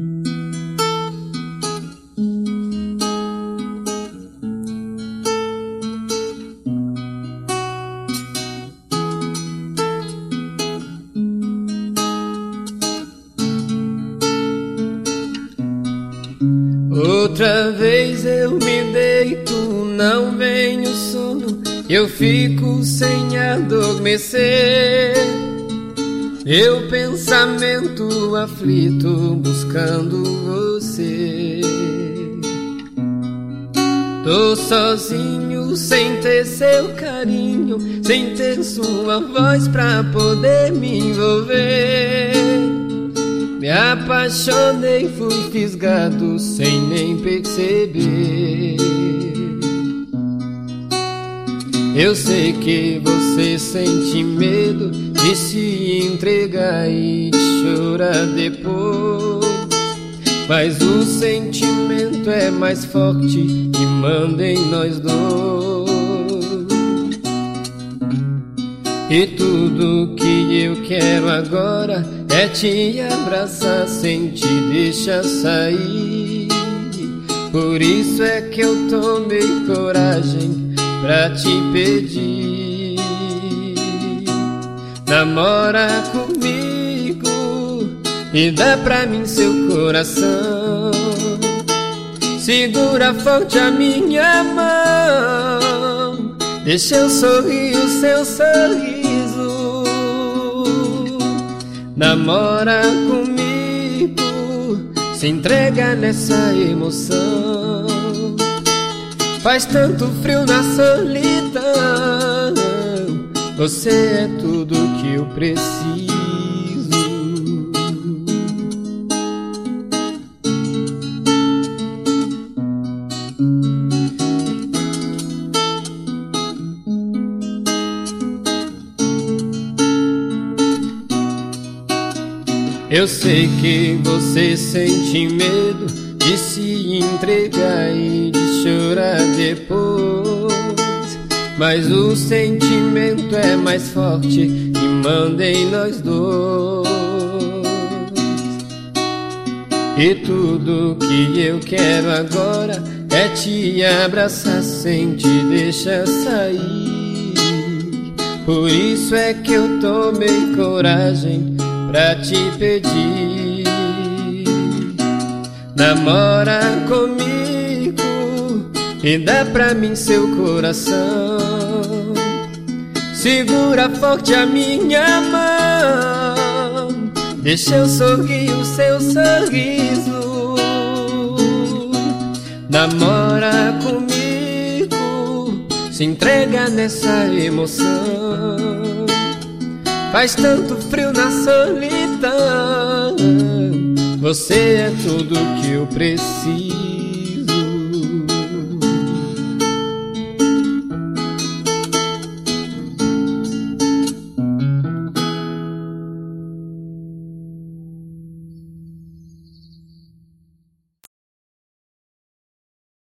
Outra vez eu me deito, não vem o sono, eu fico sem adormecer. Meu pensamento aflito buscando você. Tô sozinho, sem ter seu carinho, sem ter sua voz pra poder me envolver. Me apaixonei, fui fisgado sem nem perceber. Eu sei que você sente medo de se entregar e chorar depois, mas o sentimento é mais forte e manda em nós dois. E tudo que eu quero agora é te abraçar sem te deixar sair. Por isso é que eu tomei coragem pra te pedir. Namora comigo e dá pra mim seu coração. Segura forte a minha mão, deixa eu sorrir o seu sorriso. Namora comigo, se entrega nessa emoção. Faz tanto frio na solidão, você é tudo que eu preciso. Eu sei que você sente medo de se entregar e de chorar depois, mas o sentimento é mais forte e manda em nós dois. E tudo que eu quero agora é te abraçar sem te deixar sair. Por isso é que eu tomei coragem pra te pedir. Namora comigo e dá pra mim seu coração. Segura forte a minha mão, deixa eu sorrir o seu sorriso. Namora comigo, se entrega nessa emoção. Faz tanto frio na solidão, você é tudo que eu preciso.